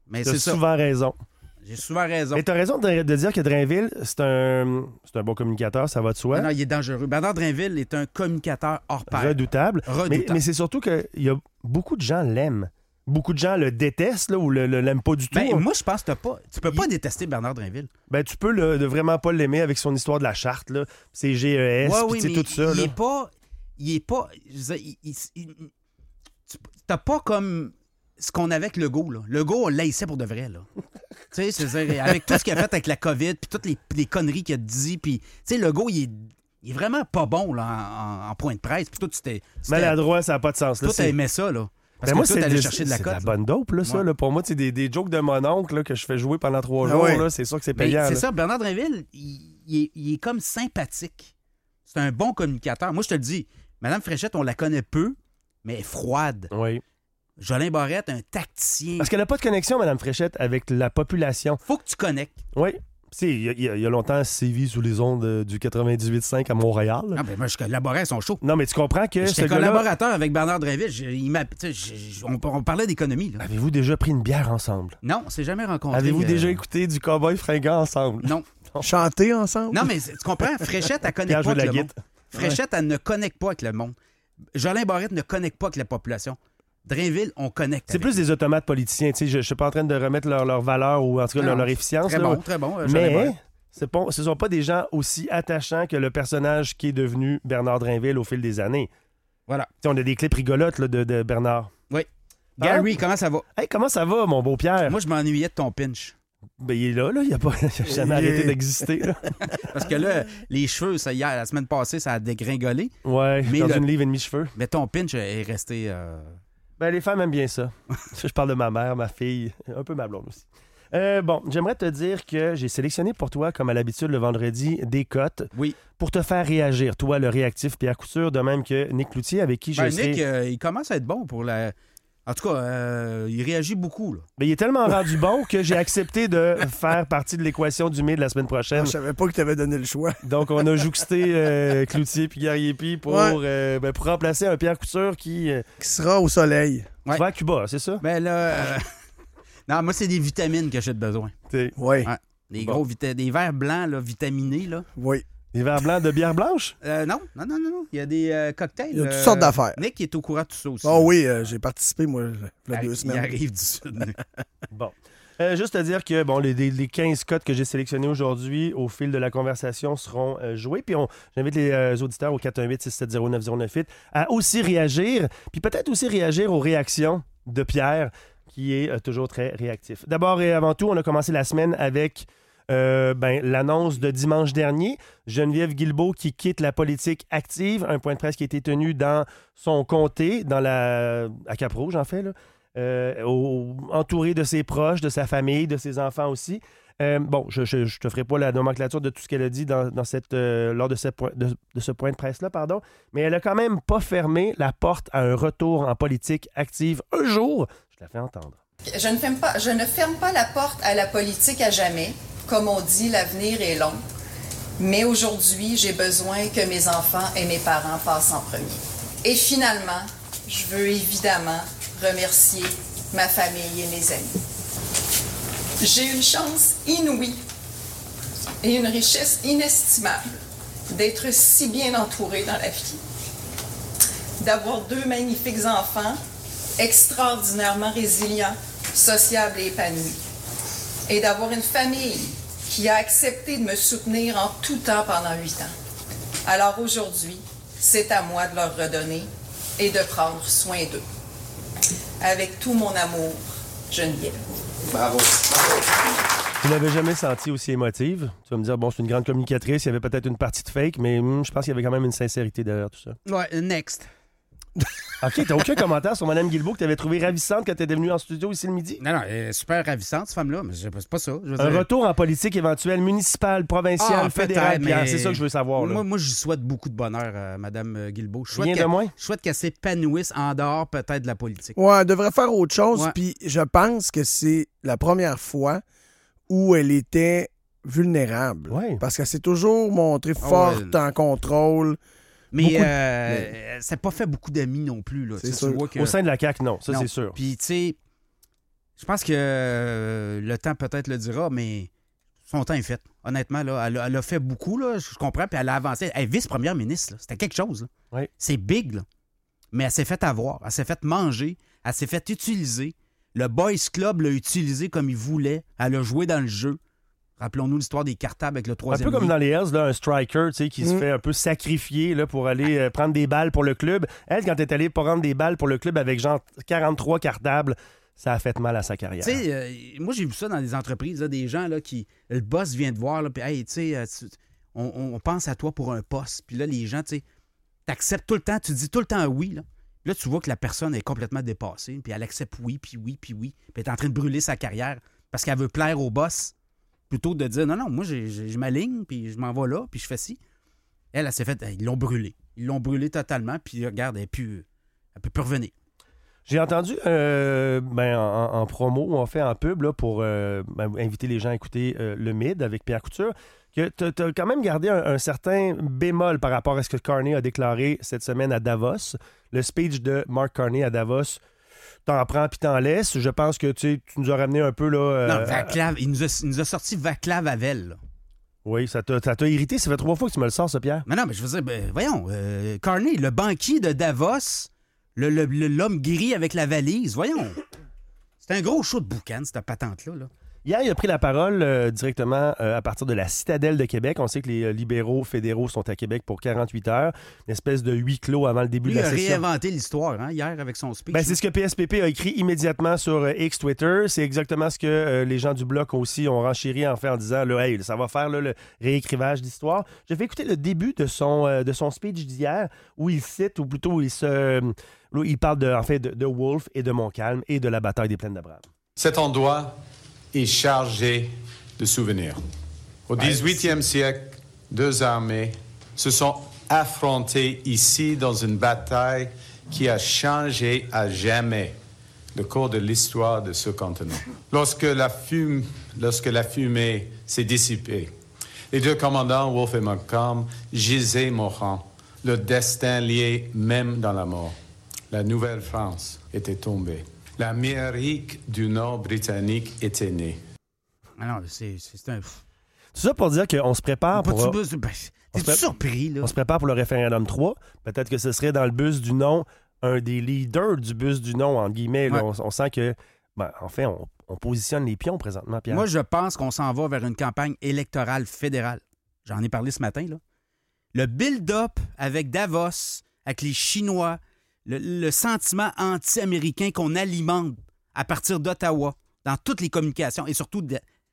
Mais T'as c'est ça. souvent raison. J'ai souvent raison. Et t'as raison de dire que Drainville, c'est un bon communicateur, ça va de soi. Non, il est dangereux. Bernard Drainville est un communicateur hors pair. Redoutable. Mais c'est surtout qu'il y a beaucoup de gens l'aiment. Beaucoup de gens le détestent ou l'aiment pas du tout. Moi, je pense que tu peux pas détester Bernard Drainville. Tu peux de vraiment pas l'aimer avec son histoire de la charte, là. C'est GES, puis tout ça. Il est pas... T'as pas comme ce qu'on avait avec Legault, là. Legault, on l'haïssait pour de vrai, là. Tu sais, c'est avec tout ce qu'il a fait avec la COVID, puis toutes les conneries qu'il a dit, puis... Tu sais, Legault, il est vraiment pas bon, là, en point de presse. Puis toi, maladroit, ça n'a pas de sens, là. Toi, t'as aimé ça, là. Parce que moi, toi, t'allais chercher de la cote. C'est de la bonne dope, là, ça. Ouais. Là. Pour moi, c'est des jokes de mon oncle là, que je fais jouer pendant 3 jours. ouais. Là, c'est sûr que c'est payant. C'est ça, Bernard Drainville, il est comme sympathique. C'est un bon communicateur. Moi, je te le dis, Mme Fréchette, on la connaît peu, mais elle est froide. Oui. Jolin Barrette, un tacticien. Parce qu'elle n'a pas de connexion, Mme Fréchette, avec la population. Faut que tu connectes. Oui. Il y a longtemps, sévi sous les ondes du 98.5 à Montréal. Ah, ben moi, je collaborais à son show. Non, mais tu comprends que J'étais collaborateur avec Bernard Drainville. On parlait d'économie. Là. Avez-vous déjà pris une bière ensemble? Non, on s'est jamais rencontrés. Avez-vous déjà écouté du Cowboy fringant ensemble? Non. Chanter ensemble? Non, mais tu comprends? Fréchette, elle connecte pas avec le monde. Fréchette, elle ne connecte pas avec le monde. Jolin Barrette ne connecte pas avec la population. Drainville, on connecte. C'est plus des automates politiciens. Je ne suis pas en train de remettre leur valeur ou en tout cas leur efficience. Très bon. Mais ce ne sont pas des gens aussi attachants que le personnage qui est devenu Bernard Drainville au fil des années. Voilà. T'sais, on a des clips rigolotes là, de Bernard. Oui. Gary, comment ça va? Hey, comment ça va, mon beau Pierre? Moi, je m'ennuyais de ton pinch. Ben, il est là. Il n'a jamais arrêté d'exister. Là. Parce que là, les cheveux, la semaine passée, ça a dégringolé. Ouais, dans une livre et demi cheveux. Mais ton pinch est resté... Ben, les femmes aiment bien ça. Je parle de ma mère, ma fille, un peu ma blonde aussi. J'aimerais te dire que j'ai sélectionné pour toi, comme à l'habitude le vendredi, des cotes pour te faire réagir. Toi, le réactif Pierre Couture, de même que Nick Cloutier, avec qui j'ai Nick, il commence à être bon pour la... En tout cas, il réagit beaucoup. Là. Mais il est tellement rendu bon que j'ai accepté de faire partie de l'équation du mai de la semaine prochaine. Je savais pas que tu avais donné le choix. Donc, on a jouxté Cloutier puis Gariepi pour remplacer un Pierre Couture qui sera au soleil. Qui va à Cuba, c'est ça? Ben là... Non, moi, c'est des vitamines que j'ai besoin. Oui. Ouais. Des verres blancs là, vitaminés. Là. Oui. Des verres blancs de bière blanche? Non. Il y a des cocktails. Il y a toutes sortes d'affaires. Nick est au courant de tout ça aussi. Oh oui, j'ai participé, moi, il y a 2 semaines. Il arrive du Sud. Bon. Juste à dire que les 15 cotes que j'ai sélectionnés aujourd'hui au fil de la conversation seront joués. Puis j'invite les auditeurs au 418-670-9098 à aussi réagir. Puis peut-être aussi réagir aux réactions de Pierre, qui est toujours très réactif. D'abord et avant tout, on a commencé la semaine avec l'annonce de dimanche dernier. Geneviève Guilbeault qui quitte la politique active. Un point de presse qui a été tenu dans son comté, à Cap-Rouge, en fait, là. Entouré de ses proches, de sa famille, de ses enfants aussi. Je te ferai pas la nomenclature de tout ce qu'elle a dit lors de ce point de presse-là, pardon, mais elle a quand même pas fermé la porte à un retour en politique active un jour. Je la fais entendre. Je ne ferme pas la porte à la politique à jamais. Comme on dit, l'avenir est long. Mais aujourd'hui, j'ai besoin que mes enfants et mes parents passent en premier. Et finalement, je veux évidemment remercier ma famille et mes amis. J'ai une chance inouïe et une richesse inestimable d'être si bien entourée dans la vie. D'avoir 2 magnifiques enfants, extraordinairement résilients, sociables et épanouis. Et d'avoir une famille qui a accepté de me soutenir en tout temps pendant 8 ans. Alors aujourd'hui, c'est à moi de leur redonner et de prendre soin d'eux. Avec tout mon amour, Geneviève. Bravo. Je ne l'avais jamais senti aussi émotive. Tu vas me dire, c'est une grande communicatrice, il y avait peut-être une partie de fake, mais je pense qu'il y avait quand même une sincérité derrière tout ça. Ouais, next. OK, t'as aucun commentaire sur Mme Guilbeault que t'avais trouvé ravissante quand t'étais venue en studio ici le midi? Non, elle est super ravissante, cette femme-là, mais c'est pas ça. Retour en politique éventuelle, municipale, provinciale, fédérale, mais... c'est ça que je veux savoir. Là. Moi, je souhaite beaucoup de bonheur à Mme Guilbeault. Rien de moins? Je souhaite qu'elle s'épanouisse en dehors peut-être de la politique. Ouais, elle devrait faire autre chose, puis je pense que c'est la première fois où elle était vulnérable. Ouais. Parce qu'elle s'est toujours montrée forte, en contrôle. Mais ça n'a pas fait beaucoup d'amis non plus. Là. C'est sûr. Tu vois que... Au sein de la CAQ, non. Ça, c'est sûr. Puis, tu sais, Je pense que le temps peut-être le dira, mais son temps est fait. Honnêtement, là, elle a fait beaucoup, là, je comprends, puis elle a avancé. Elle est vice-première ministre, là. C'était quelque chose. Là. Oui. C'est big, là. Mais elle s'est fait avoir, elle s'est fait manger, elle s'est fait utiliser. Le Boys Club l'a utilisé comme il voulait. Elle a joué dans le jeu. Rappelons-nous l'histoire des cartables avec le troisième. Un peu comme lien. dans les Hells, là, un striker qui se fait un peu sacrifier là, pour aller prendre des balles pour le club. Elle, quand elle est allée prendre des balles pour le club avec genre 43 cartables, ça a fait mal à sa carrière. Tu sais, moi, j'ai vu ça dans des entreprises, là, des gens là, qui. Le boss vient te voir, là, puis, hey, tu sais, on pense à toi pour un poste. Puis là, les gens, tu sais, t'acceptes tout le temps, tu dis tout le temps oui, là. Là, tu vois que la personne est complètement dépassée, puis elle accepte oui, puis oui, puis oui. Puis elle est en train de brûler sa carrière parce qu'elle veut plaire au boss, plutôt que de dire non, moi, j'ai ma ligne, puis je m'en vais là, puis je fais ci. Elle s'est fait. Ils l'ont brûlé. Ils l'ont brûlé totalement, puis regarde, elle peut plus revenir. J'ai entendu en promo, ou en fait en pub, là, pour inviter les gens à écouter le Mid avec Pierre Couture, que tu as quand même gardé un certain bémol par rapport à ce que Carney a déclaré cette semaine à Davos. Le speech de Mark Carney à Davos, t'en prends puis t'en laisses. Je pense que tu nous as ramené un peu là. Non, Vaclav, il nous a sorti Vaclav Havel. Là. Oui, ça t'a irrité. Ça fait 3 fois que tu me le sors, ça, Pierre. Mais non, mais je veux dire, voyons, Carney, le banquier de Davos, l'homme gris avec la valise, voyons. C'est un gros show de boucan, cette patente-là. Là. Hier, il a pris la parole directement à partir de la Citadelle de Québec. On sait que les libéraux fédéraux sont à Québec pour 48 heures. Une espèce de huis clos avant le début de la session. Il a réinventé l'histoire hier avec son speech. C'est ce que PSPP a écrit immédiatement sur X Twitter. C'est exactement ce que les gens du Bloc aussi ont renchéri en fait en disant là, hey, ça va faire là, le réécrivage d'histoire. Je vais écouter le début de son speech d'hier où il cite, ou plutôt il parle de Wolfe et de Montcalm et de la bataille des Plaines d'Abraham. Cet endroit est chargé de souvenirs. Au 18e siècle, 2 armées se sont affrontées ici dans une bataille qui a changé à jamais le cours de l'histoire de ce continent. Lorsque la fumée s'est dissipée, les 2 commandants, Wolfe et Montcalm, gisaient mourants, le destin lié même dans la mort. La Nouvelle-France était tombée. L'Amérique du Nord britannique était née. Ah non, c'est un... Tout ça pour dire qu'on se prépare pour... T'es surpris, là? On se prépare pour le référendum 3. Peut-être que ce serait dans le bus du non, un des leaders du bus du non, entre guillemets. Là, on sent que... en fait, on positionne les pions présentement, Pierre. Moi, je pense qu'on s'en va vers une campagne électorale fédérale. J'en ai parlé ce matin, là. Le build-up avec Davos, avec les Chinois... Le sentiment anti-américain qu'on alimente à partir d'Ottawa dans toutes les communications et surtout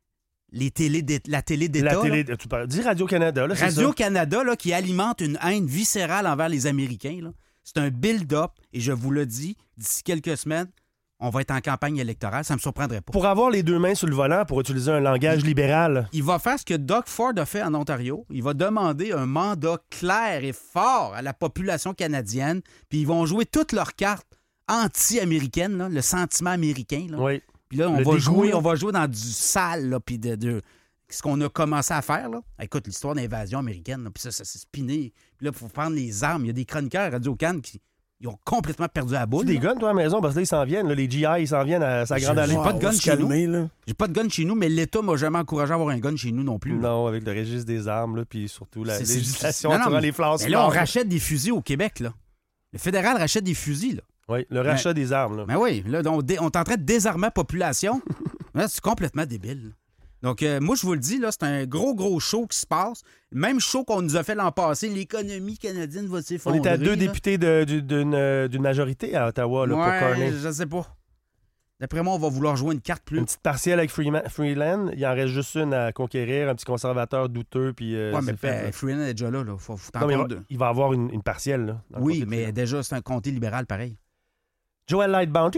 la télé d'État. Tu parles, dis Radio-Canada. Là, Radio-Canada là, qui alimente une haine viscérale envers les Américains. Là. C'est un build-up et je vous le dis, d'ici quelques semaines, on va être en campagne électorale. Ça ne me surprendrait pas. Pour avoir les 2 mains sur le volant, pour utiliser un langage libéral. Il va faire ce que Doug Ford a fait en Ontario. Il va demander un mandat clair et fort à la population canadienne. Puis ils vont jouer toutes leurs cartes anti-américaines, là, le sentiment américain. Là. Oui. Puis là, on va jouer dans du sale, là, puis de ce qu'on a commencé à faire. Là. Écoute, l'histoire d'invasion américaine, là, puis ça s'est spiné. Puis là, il faut prendre les armes. Il y a des chroniqueurs à Radio-Can qui... Ils ont complètement perdu la boule. Tu as des guns, toi, à la maison, parce que là, ils s'en viennent. Là, les GI, ils s'en viennent à sa grande allée. J'ai pas de gun chez nous. J'ai pas de gun chez nous, mais l'État m'a jamais encouragé à avoir un gun chez nous non plus. Là. Non, avec le registre des armes, là, puis surtout la législation sur les flasques. Mais là, on rachète des fusils au Québec. Là. Le fédéral rachète des fusils. Là. Oui, le rachat des armes. Là. Mais oui, là, on est en train de désarmer la population. Là, c'est complètement débile. Là. Donc, moi, je vous le dis, là, c'est un gros show qui se passe. Même show qu'on nous a fait l'an passé, l'économie canadienne va s'effondrer. On est à 2 députés d'une majorité à Ottawa là, pour Carney. Je sais pas. D'après moi, on va vouloir jouer une carte plus. Une petite partielle avec Freeland. Il en reste juste une à conquérir, un petit conservateur douteux. Puis, mais Freeland est déjà là. Faut il va avoir une partielle. Là, oui, mais déjà, c'est un comté libéral pareil. Joël Lightbound,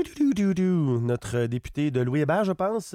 notre député de Louis-Hébert, je pense.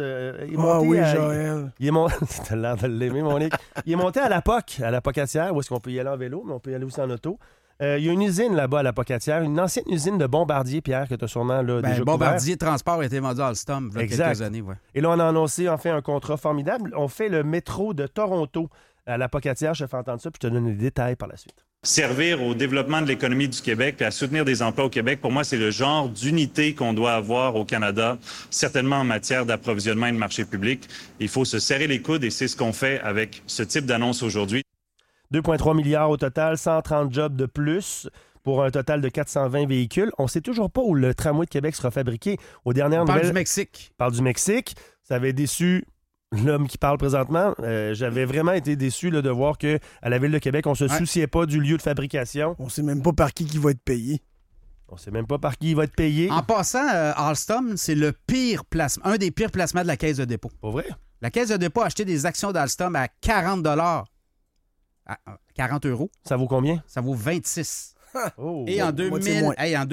Joël. T'as l'air de l'aimer, Monique. Il est monté à la Pocatière, où est-ce qu'on peut y aller en vélo, mais on peut y aller aussi en auto. Il y a une usine là-bas à la Pocatière, une ancienne usine de Bombardier, Pierre, que tu as sûrement là, déjà couvert. Bombardier Transport a été vendu à Alstom il y a quelques années. Ouais. Et là, on a annoncé en fait un contrat formidable. On fait le métro de Toronto à la Pocatière. Je te fais entendre ça, puis je te donne les détails par la suite. Servir au développement de l'économie du Québec et à soutenir des emplois au Québec, pour moi, c'est le genre d'unité qu'on doit avoir au Canada, certainement en matière d'approvisionnement et de marché public. Il faut se serrer les coudes et c'est ce qu'on fait avec ce type d'annonce aujourd'hui. 2,3 milliards au total, 130 jobs de plus pour un total de 420 véhicules. On ne sait toujours pas où le tramway de Québec sera fabriqué. Aux dernières On parle nouvelles, du Mexique. parle du Mexique. Ça avait déçu l'homme qui parle présentement. J'avais vraiment été déçu là, de voir qu'à la Ville de Québec, on ne se souciait pas du lieu de fabrication. On sait même pas par qui va être payé. On ne sait même pas par qui il va être payé. En passant, Alstom, c'est le pire placement, un des pires placements de la Caisse de dépôt. Pas vrai? La Caisse de dépôt a acheté des actions d'Alstom à 40 $. 40 €. Ça vaut combien? Ça vaut 26. Oh, Et en, moitié moins. en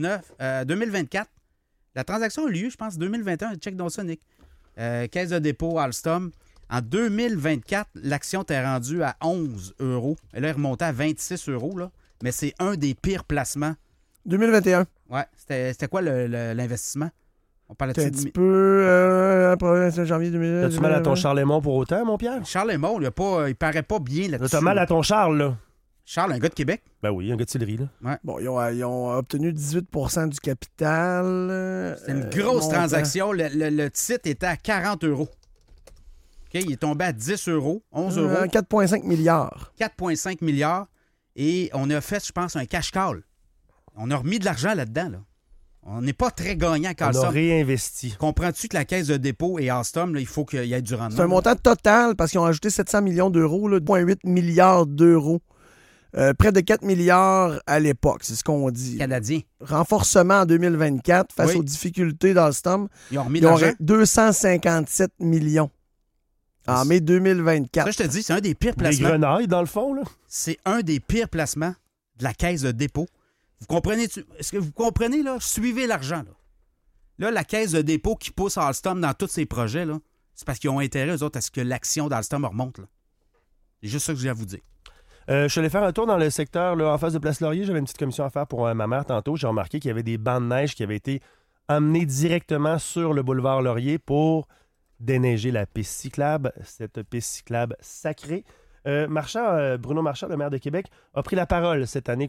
2024, la transaction a lieu, je pense, 2021, check donc ça, Nick. Caisse de dépôt, Alstom. En 2024, l'action t'est rendue à 11 €. Elle est remontée à 26 €, là. Mais c'est un des pires placements. 2021. Ouais. C'était quoi l'investissement? On parlait C'est un de petit peu... janvier 2020. T'as-tu mal à ton Charles Lemont pour autant, mon Pierre? Charles est mort, il paraît pas bien là-dessus. T'as mal à ton Charles, là? Charles, un gars de Québec. Ben oui, un gars de Sillery, là. Bon, ils ont obtenu 18 % du capital. C'est une grosse montant. transaction. Le titre était à 40 €. OK, il est tombé à 10 €, 11 €. 4,5 milliards. 4,5 milliards. Et on a fait, je pense, un cash call. On a remis de l'argent là-dedans. Là. On n'est pas très gagnant avec On a Alstom. réinvesti. Comprends-tu que la Caisse de dépôt et Alstom, là, il faut qu'il y ait du rendement? C'est un montant total parce qu'ils ont ajouté 700 millions d'euros, là, 2,8 milliards d'euros. Près de 4 milliards à l'époque, c'est ce qu'on dit. Canadien. Renforcement en 2024 face Oui. aux difficultés d'Alstom. Ils ont remis de Ils ont l'argent. 257 millions en mai 2024. Ça, je te dis, c'est un des pires Des placements. grenailles, dans le fond, là. C'est un des pires placements de la Caisse de dépôt. Vous comprenez? Est-ce que vous comprenez, là? Suivez l'argent, là. Là, la Caisse de dépôt qui pousse Alstom dans tous ses projets, là, c'est parce qu'ils ont intérêt, eux autres, à ce que l'action d'Alstom remonte, là. C'est juste ça que j'ai à vous dire. Je suis allé faire un tour dans le secteur là, en face de Place Laurier. J'avais une petite commission à faire pour ma mère tantôt. J'ai remarqué qu'il y avait des bancs de neige qui avaient été amenés directement sur le boulevard Laurier pour déneiger la piste cyclable, cette piste cyclable sacrée. Bruno Marchand, le maire de Québec, a pris la parole cette semaine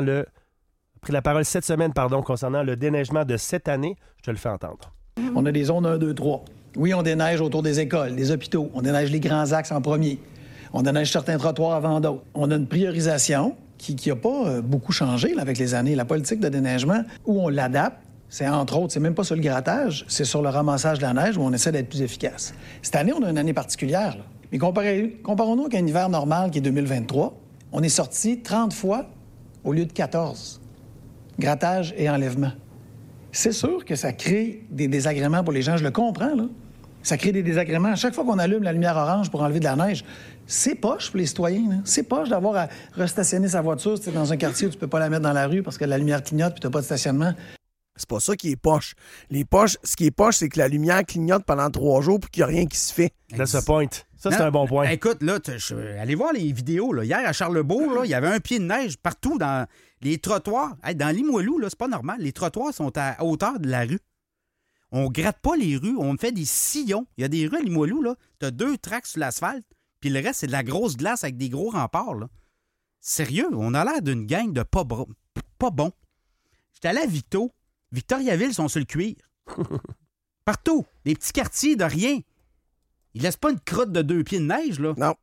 concernant le déneigement de cette année. Je te le fais entendre. On a des zones 1, 2, 3. Oui, on déneige autour des écoles, des hôpitaux. On déneige les grands axes en premier. On déneige certains trottoirs avant d'autres. On a une priorisation qui n'a pas beaucoup changé là, avec les années. La politique de déneigement, où on l'adapte, c'est entre autres, c'est même pas sur le grattage, c'est sur le ramassage de la neige où on essaie d'être plus efficace. Cette année, on a une année particulière. Là. Mais comparons-nous avec un hiver normal qui est 2023. On est sorti 30 fois au lieu de 14. Grattage et enlèvement. C'est sûr que ça crée des désagréments pour les gens, je le comprends, là. Ça crée des désagréments. À chaque fois qu'on allume la lumière orange pour enlever de la neige, c'est poche pour les citoyens. Là. C'est poche d'avoir à restationner sa voiture dans un quartier où tu peux pas la mettre dans la rue parce que la lumière clignote et tu n'as pas de stationnement. C'est pas ça qui est poche. Ce qui est poche, c'est que la lumière clignote pendant 3 jours puis qu'il n'y a rien qui se fait. Là, ce point. Ça, c'est un bon point. Écoute, là, allez voir les vidéos. Là. Hier, à Charlebourg, là, il y avait un pied de neige partout dans les trottoirs. Hey, dans Limoilou, là, c'est pas normal. Les trottoirs sont à hauteur de la rue. On gratte pas les rues, on fait des sillons. Il y a des rues à Limoilou, là. T'as 2 tracks sur l'asphalte, puis le reste, c'est de la grosse glace avec des gros remparts, là. Sérieux, on a l'air d'une gang de pas bon. J'étais allé à Victoriaville, ils sont sur le cuir. Partout. Des petits quartiers de rien. Ils laissent pas une crotte de 2 pieds de neige, là. Non.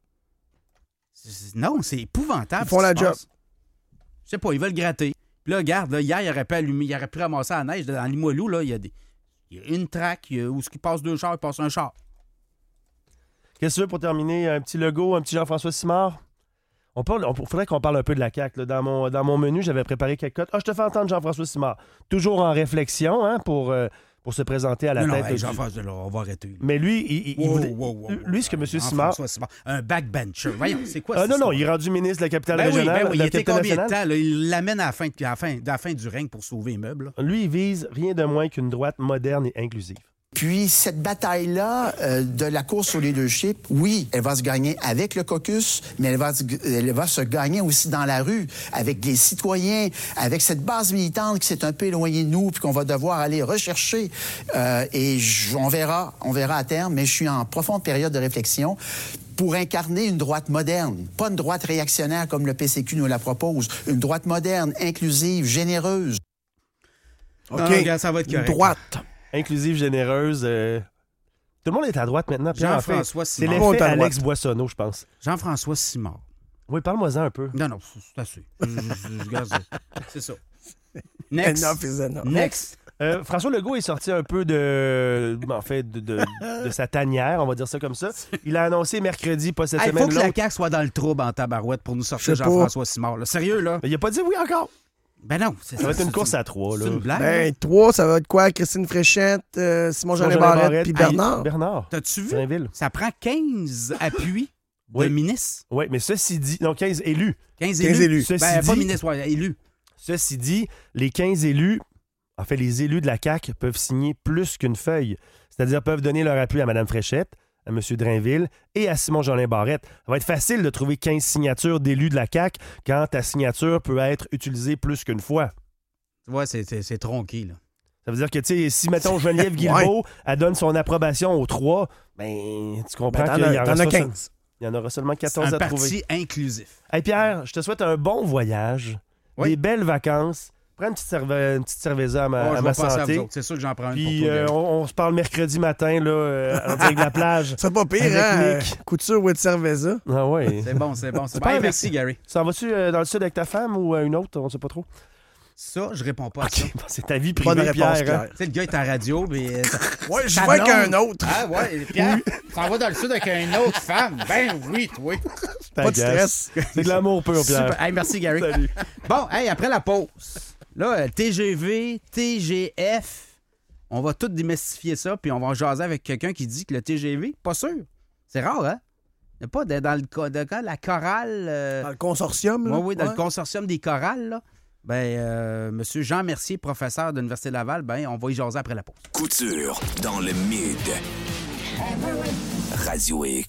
Non, c'est épouvantable. Ils font la job. Je sais pas, ils veulent gratter. Puis là, regarde, là, hier, il aurait pu ramasser la neige. Dans Limoilou, là, il y a une traque où il passe 2 chars, il passe un char. Qu'est-ce que tu veux pour terminer? Un petit logo, un petit Jean-François Simard? Faudrait qu'on parle un peu de la CAQ. Là. Dans mon menu, j'avais préparé quelques cotes. Je te fais entendre Jean-François Simard. Toujours en réflexion pour se présenter à la tête. Jean-François, on va arrêter. Mais lui, lui, ce que M. Simard... Un backbencher. Voyons, c'est quoi ça? Non, il est rendu ministre de la capitale régionale. Oui, il était combien de temps? Là, il l'amène à la fin du règne pour sauver les meubles. Là. Lui, il vise rien de moins qu'une droite moderne et inclusive. puis, cette bataille-là de la course au leadership, oui, elle va se gagner avec le caucus, mais elle va se gagner aussi dans la rue, avec les citoyens, avec cette base militante qui s'est un peu éloignée de nous, puis qu'on va devoir aller rechercher. On verra à terme, mais je suis en profonde période de réflexion pour incarner une droite moderne, pas une droite réactionnaire comme le PCQ nous la propose, une droite moderne, inclusive, généreuse. OK, Non, ça va être correct. Droite. Inclusive, généreuse. Tout le monde est à droite maintenant. Pierre, en fait, Jean-François c'est Simard. l'effet à droite. Alex Boissonneau, je pense. Jean-François Simard. Oui, parle-moi-en un peu. Non, c'est assez. Je garde ça. C'est ça. Next. Enough is enough. Next. François Legault est sorti un peu de sa tanière, on va dire ça comme ça. Il a annoncé mercredi, pas cette Il semaine, faut que la l'autre. CAQ soit dans le trouble en tabarouette pour nous sortir Je sais pas. Jean-François Simard. Là. Sérieux, là? Mais il a pas dit oui encore. Ben non. Ça va être une course à 3. C'est une blague? Ben, 3, ça va être quoi? Christine Fréchette, Simon-Jean Barrette, puis Bernard. Bernard. T'as-tu vu? Drainville. Ça prend 15 appuis Oui. de ministres. Oui, mais ceci dit... Non, 15 élus. 15 15 élus. Ceci Ben, pas dit- ministres, ouais, élus. Ceci dit, les 15 élus, en fait, les élus de la CAQ peuvent signer plus qu'une feuille. C'est-à-dire peuvent donner leur appui à Mme Fréchette, à M. Drainville et à Simon-Jean Barrette. Ça va être facile de trouver 15 signatures d'élus de la CAQ quand ta signature peut être utilisée plus qu'une fois. Tu vois, c'est tronqué, là. Ça veut dire que, tu sais, si, mettons, Geneviève Guilbeault, elle donne son approbation aux 3, ben, tu comprends Ben, qu'il y en t'en aura as 15. Il y en aura seulement C'est 14 un à trouver. parti inclusif. Hey Pierre, je te souhaite un bon voyage, Oui. des belles vacances. Prends une petite cerveza à Oh, ma, je à vais ma passer à vous santé. autres. C'est sûr que j'en prends une Puis pour toi, Gary. on se parle mercredi matin là, en direct de la plage. C'est pas pire, Avec hein? Nick. Couture ou de cerveza. Ah ouais. C'est bon, c'est bon. C'est pas bon. Hey, avec- merci, Gary. S'en vas-tu dans le sud avec ta femme ou une autre? On sait pas trop. Ça, je réponds pas à ça. OK, bon, c'est ta vie Bonne privée, réponse, Pierre. Pierre. hein? Tu sais, le gars est en radio, mais... Ouais, je Ta vais avec blonde. un autre. Ah ouais, Pierre, t'en vas dans le sud avec une autre femme. Ben oui, toi. Pas de T'agaces. stress. C'est de l'amour pur, Pierre. Super. Hey, merci, Gary. Salut. Bon, hey, après la pause, là, TGV, TGF, on va tout démystifier ça, puis on va jaser avec quelqu'un qui dit que le TGV, pas sûr. C'est rare, hein? Il n'y a pas dans le cas de la chorale... Dans le consortium, là. oui, dans Ouais. le consortium des chorales, là. Ben, monsieur Jean Mercier, professeur de l'Université Laval, ben, on va y jaser après la pause. Couture dans le mid. Radio X.